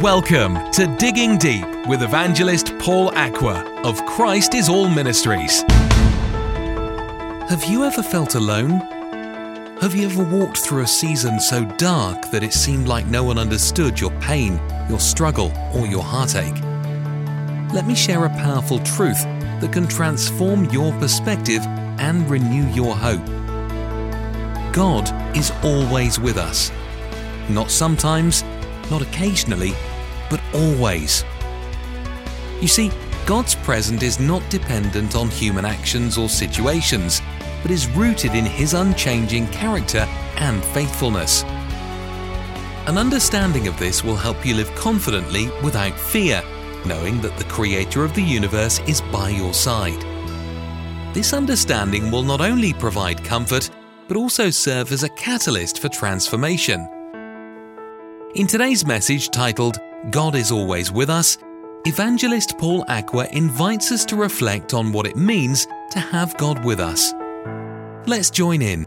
Welcome to Digging Deep with evangelist Paul Aqua of Christ is All Ministries. Have you ever felt alone? Have you ever walked through a season so dark that it seemed like no one understood your pain, your struggle, or your heartache? Let me share a powerful truth that can transform your perspective and renew your hope. God is always with us. Not sometimes, not occasionally, but always. You see, God's presence is not dependent on human actions or situations, but is rooted in His unchanging character and faithfulness. An understanding of this will help you live confidently without fear, knowing that the Creator of the universe is by your side. This understanding will not only provide comfort, but also serve as a catalyst for transformation. In today's message titled, God is Always With Us, Evangelist Paul Aqua invites us to reflect on what it means to have God with us. Let's join in.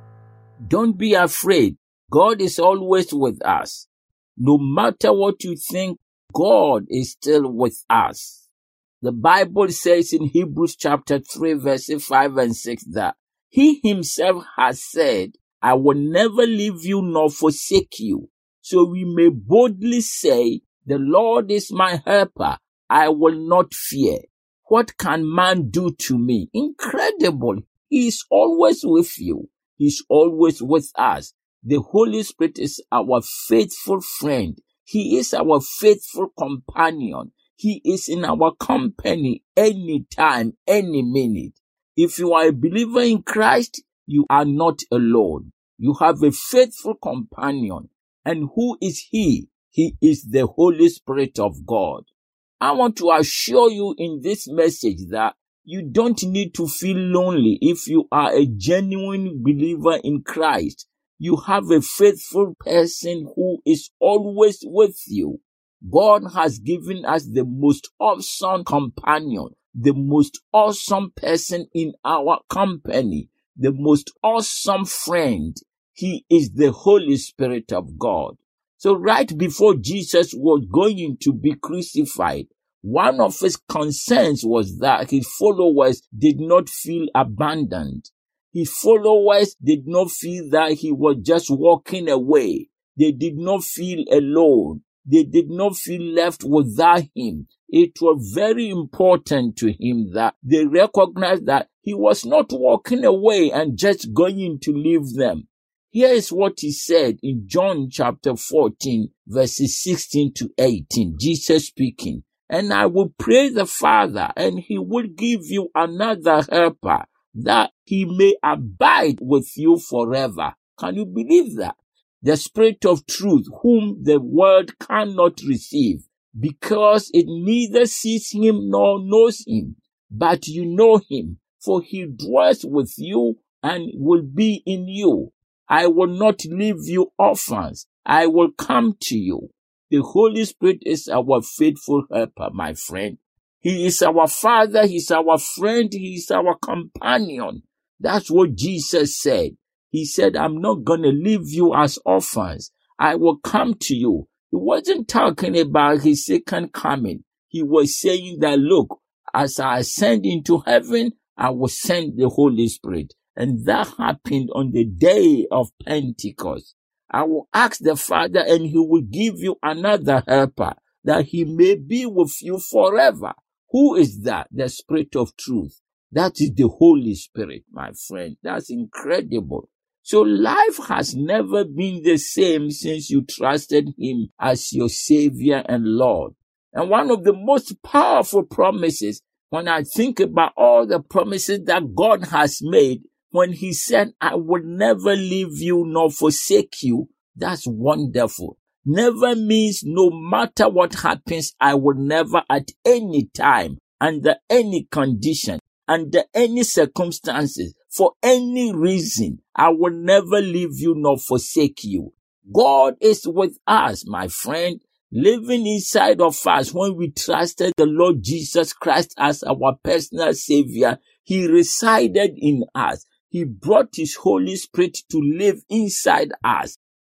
Don't be afraid. God is always with us. No matter what you think, God is still with us. The Bible says in Hebrews chapter 3 verses 5 and 6 that He Himself has said, I will never leave you nor forsake you. So we may boldly say, the Lord is my helper. I will not fear. What can man do to me? Incredible. He is always with you. He is always with us. The Holy Spirit is our faithful friend. He is our faithful companion. He is in our company anytime, any minute. If you are a believer in Christ, you are not alone. You have a faithful companion. And who is He? He is the Holy Spirit of God. I want to assure you in this message that you don't need to feel lonely if you are a genuine believer in Christ. You have a faithful person who is always with you. God has given us the most awesome companion, the most awesome person in our company, the most awesome friend. He is the Holy Spirit of God. So right before Jesus was going to be crucified, one of His concerns was that His followers did not feel abandoned. His followers did not feel that He was just walking away. They did not feel alone. They did not feel left without Him. It was very important to Him that they recognized that He was not walking away and just going to leave them. Here is what He said in John chapter 14, verses 16 to 18, Jesus speaking, and I will pray the Father, and He will give you another helper, that He may abide with you forever. Can you believe that? The Spirit of truth, whom the world cannot receive, because it neither sees Him nor knows Him, but you know Him, for He dwells with you and will be in you. I will not leave you orphans. I will come to you. The Holy Spirit is our faithful helper, my friend. He is our Father. He is our friend. He is our companion. That's what Jesus said. He said, I'm not going to leave you as orphans. I will come to you. He wasn't talking about His second coming. He was saying that, look, as I ascend into heaven, I will send the Holy Spirit. And that happened on the day of Pentecost. I will ask the Father, and He will give you another helper, that He may be with you forever. Who is that? The Spirit of truth. That is the Holy Spirit, my friend. That's incredible. So life has never been the same since you trusted Him as your Savior and Lord. And one of the most powerful promises, when I think about all the promises that God has made, when He said, I will never leave you nor forsake you, that's wonderful. Never means no matter what happens, I will never at any time, under any condition, under any circumstances, for any reason, I will never leave you nor forsake you. God is with us, my friend, living inside of us. When we trusted the Lord Jesus Christ as our personal Savior, He resided in us. He brought His Holy Spirit to live inside us.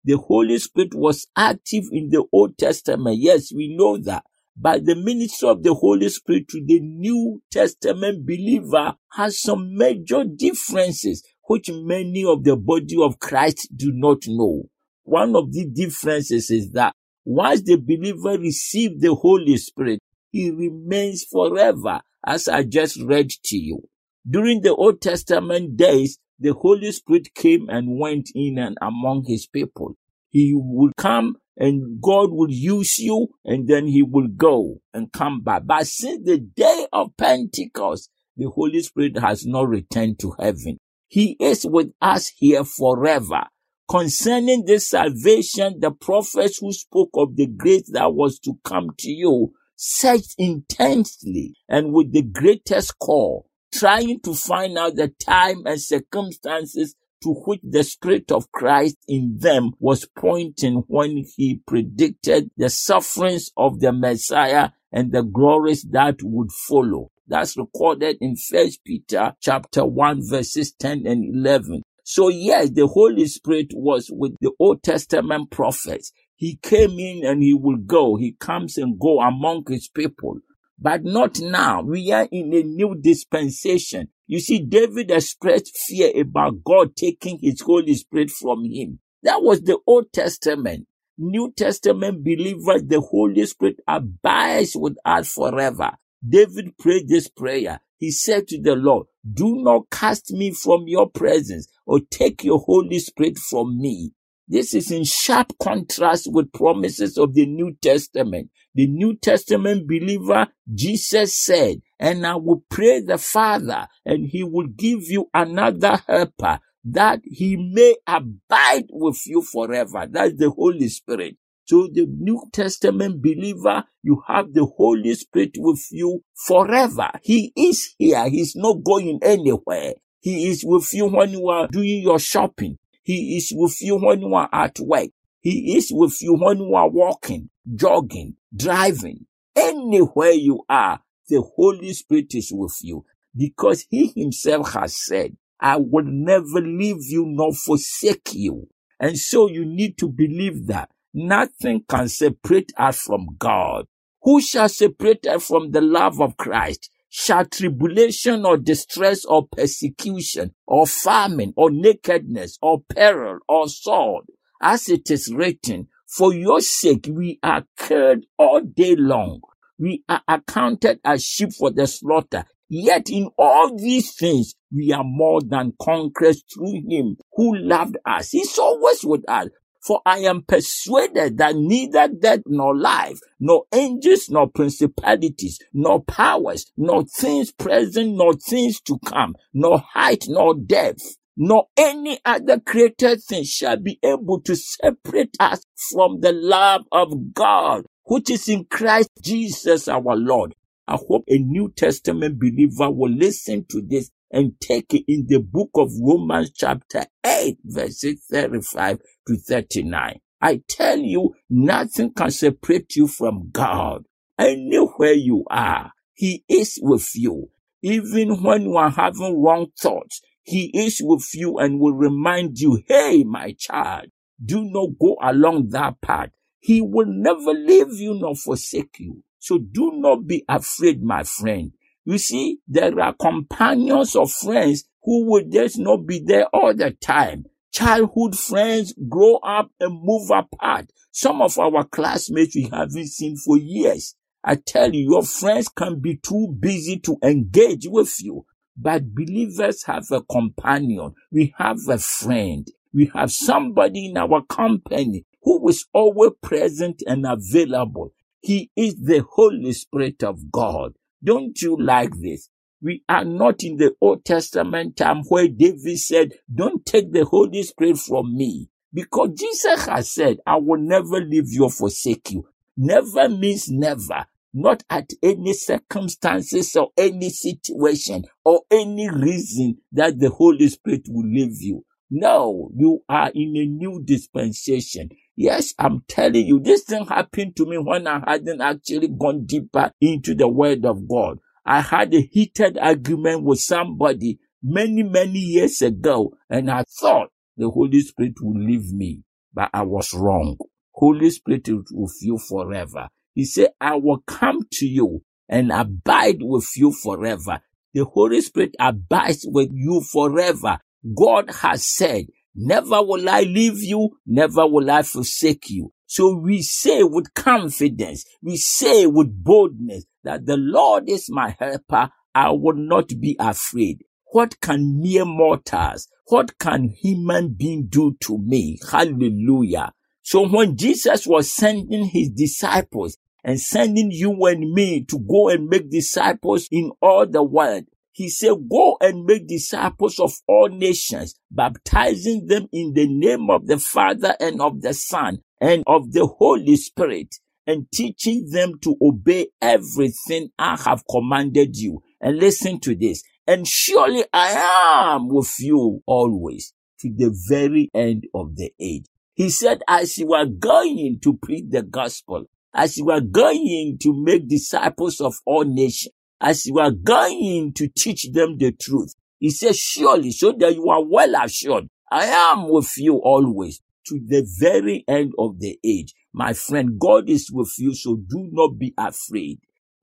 The Holy Spirit was active in the Old Testament. Yes, we know that. But the ministry of the Holy Spirit to the New Testament believer has some major differences, which many of the body of Christ do not know. One of the differences is that once the believer receives the Holy Spirit, he remains forever, as I just read to you. During the Old Testament days, the Holy Spirit came and went in and among his people. He would come and God will use you, and then he will go and come back. But since the day of Pentecost, the Holy Spirit has not returned to heaven. He is with us here forever. Concerning this salvation, the prophets who spoke of the grace that was to come to you searched intensely and with the greatest call, trying to find out the time and circumstances to which the Spirit of Christ in them was pointing when he predicted the sufferings of the Messiah and the glories that would follow. That's recorded in 1 Peter chapter 1 verses 10 and 11. So yes, the Holy Spirit was with the Old Testament prophets. He came in and he will go. He comes and go among his people. But not now. We are in a new dispensation. You see, David expressed fear about God taking his Holy Spirit from him. That was the Old Testament. New Testament believers, the Holy Spirit abides with us forever. David prayed this prayer. He said to the Lord, do not cast me from your presence or take your Holy Spirit from me. This is in sharp contrast with promises of the New Testament. The New Testament believer, Jesus said, and I will pray the Father, and he will give you another helper, that he may abide with you forever. That's the Holy Spirit. So the New Testament believer, you have the Holy Spirit with you forever. He is here. He's not going anywhere. He is with you when you are doing your shopping. He is with you when you are at work. He is with you when you are walking, jogging, driving. Anywhere you are, the Holy Spirit is with you, because he himself has said, I will never leave you nor forsake you. And so you need to believe that nothing can separate us from God. Who shall separate us from the love of Christ? Shall tribulation or distress or persecution or famine or nakedness or peril or sword? As it is written, for your sake we are killed all day long. We are accounted as sheep for the slaughter. Yet in all these things we are more than conquerors through him who loved us. He's always with us. For I am persuaded that neither death nor life, nor angels, nor principalities, nor powers, nor things present, nor things to come, nor height, nor depth, nor any other created thing shall be able to separate us from the love of God, which is in Christ Jesus our Lord. I hope a New Testament believer will listen to this and take it in the book of Romans chapter 8, verses 35 to 39. I tell you, nothing can separate you from God. Anywhere you are, he is with you. Even when you are having wrong thoughts, he is with you and will remind you, hey, my child, do not go along that path. He will never leave you nor forsake you. So do not be afraid, my friend. You see, there are companions or friends who will just not be there all the time. Childhood friends grow up and move apart. Some of our classmates we haven't seen for years. I tell you, your friends can be too busy to engage with you. But believers have a companion. We have a friend. We have somebody in our company who is always present and available. He is the Holy Spirit of God. Don't you like this? We are not in the Old Testament time where David said, don't take the Holy Spirit from me. Because Jesus has said, I will never leave you or forsake you. Never means never. Not at any circumstances or any situation or any reason that the Holy Spirit will leave you. No, you are in a new dispensation. Yes, I'm telling you, this thing happened to me when I hadn't actually gone deeper into the Word of God. I had a heated argument with somebody many years ago, and I thought the Holy Spirit would leave me. but I was wrong. Holy Spirit is with you forever. He said, I will come to you and abide with you forever. The Holy Spirit abides with you forever. God has said, never will I leave you, never will I forsake you. So we say with confidence, we say with boldness that the Lord is my helper. I will not be afraid. What can mere mortals, what can human being do to me? Hallelujah. So when Jesus was sending his disciples and sending you and me to go and make disciples in all the world, he said, go and make disciples of all nations, baptizing them in the name of the Father and of the Son and of the Holy Spirit, and teaching them to obey everything I have commanded you. And listen to this. And surely I am with you always to the very end of the age. He said, as you are going to preach the gospel, as you are going to make disciples of all nations, as you are going to teach them the truth, he says, surely, so that you are well assured, I am with you always to the very end of the age. My friend, God is with you, so do not be afraid.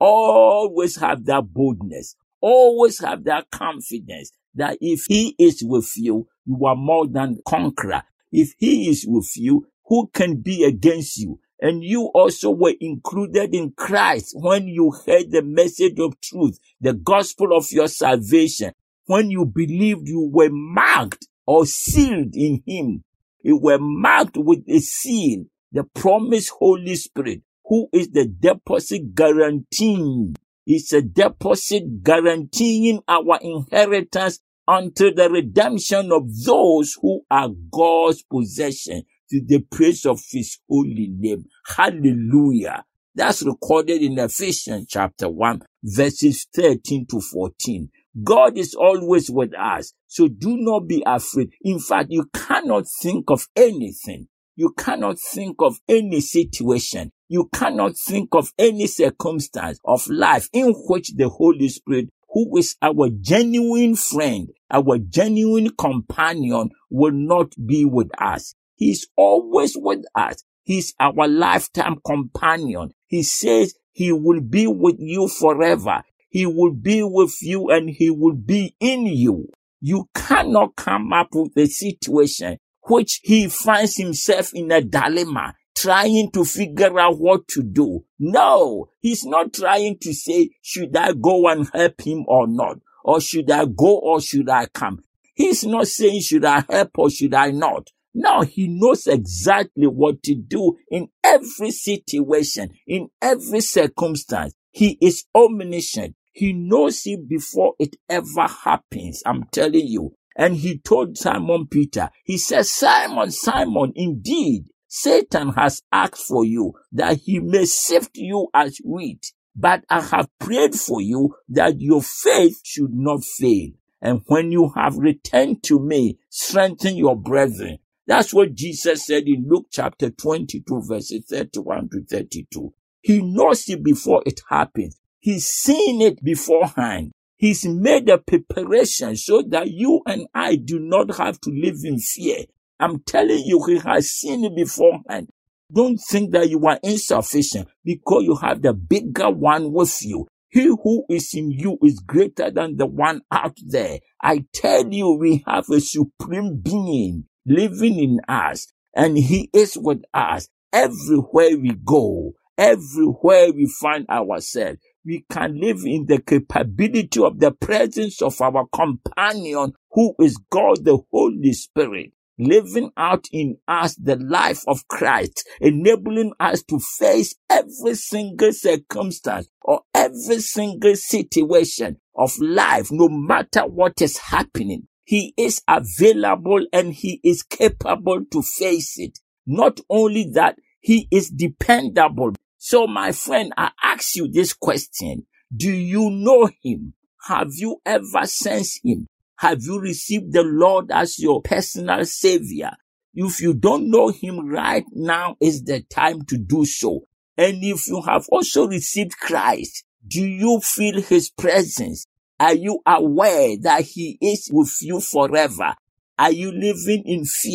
Always have that boldness. Always have that confidence that if he is with you, you are more than conqueror. If he is with you, who can be against you? And you also were included in Christ when you heard the message of truth, the gospel of your salvation. When you believed, you were marked or sealed in him. You were marked with a seal, the promised Holy Spirit, who is the deposit guaranteeing. It's a deposit guaranteeing our inheritance until the redemption of those who are God's possession, to the praise of his holy name. Hallelujah. That's recorded in Ephesians chapter 1, verses 13 to 14. God is always with us, so do not be afraid. In fact, you cannot think of anything. You cannot think of any situation. You cannot think of any circumstance of life in which the Holy Spirit, who is our genuine friend, our genuine companion, will not be with us. He's always with us. He's our lifetime companion. He says he will be with you forever. He will be with you and he will be in you. You cannot come up with a situation which he finds himself in a dilemma, trying to figure out what to do. No, he's not trying to say, should I go and help him or not? Or should I go or should I come? He's not saying, should I help or should I not? No, he knows exactly what to do in every situation, in every circumstance. He is omniscient. He knows it before it ever happens. I'm telling you. And he told Simon Peter, he said, Simon, Simon, indeed, Satan has asked for you that he may sift you as wheat, but I have prayed for you that your faith should not fail. And when you have returned to me, strengthen your brethren. That's what Jesus said in Luke chapter 22, verses 31 to 32. He knows it before it happens. He's seen it beforehand. He's made a preparation so that you and I do not have to live in fear. I'm telling you, he has seen it beforehand. Don't think that you are insufficient because you have the bigger one with you. He who is in you is greater than the one out there. I tell you, we have a supreme being living in us, and he is with us everywhere we go, everywhere we find ourselves. We can live in the capability of the presence of our companion, who is God the Holy Spirit, living out in us the life of Christ, enabling us to face every single circumstance or every single situation of life, no matter what is happening. He is available and he is capable to face it. Not only that, he is dependable. So, my friend, I ask you this question. Do you know him? Have you ever sensed him? Have you received the Lord as your personal savior? If you don't know him right now, is the time to do so. And if you have also received Christ, do you feel his presence? Are you aware that he is with you forever? Are you living in fear?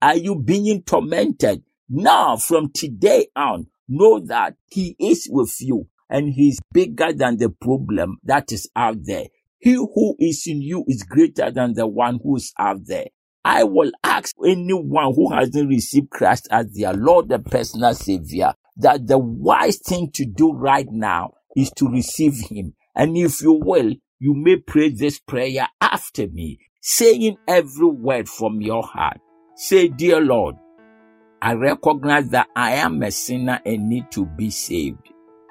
Are you being tormented? Now, from today on, know that He is with you and He's bigger than the problem that is out there. He who is in you is greater than the one who is out there. I will ask anyone who hasn't received Christ as their Lord and personal Savior that the wise thing to do right now is to receive Him. And if you will, you may pray this prayer after me, saying every word from your heart. Say, Dear Lord, I recognize that I am a sinner and need to be saved.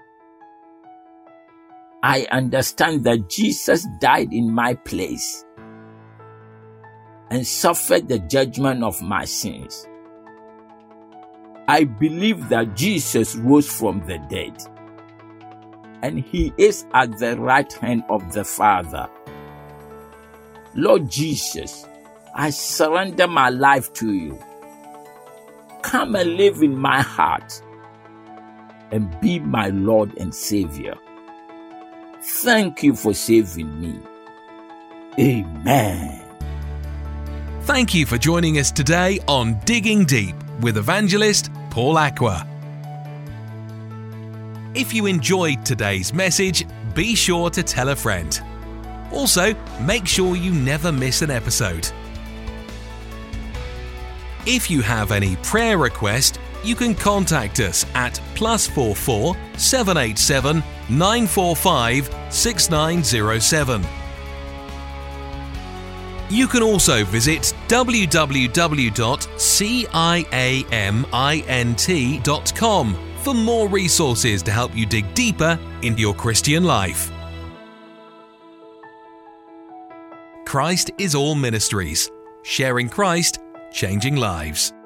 I understand that Jesus died in my place and suffered the judgment of my sins. I believe that Jesus rose from the dead and He is at the right hand of the Father. Lord Jesus, I surrender my life to you. Come and live in my heart and be my Lord and Savior. Thank you for saving me. Amen. Thank you for joining us today on Digging Deep with evangelist Paul Aqua. If you enjoyed today's message, be sure to tell a friend. Also, make sure you never miss an episode. If you have any prayer request, you can contact us at +44 787 945 6907. You can also visit www.ciamint.com for more resources to help you dig deeper into your Christian life. Christ is All Ministries, sharing Christ, changing lives.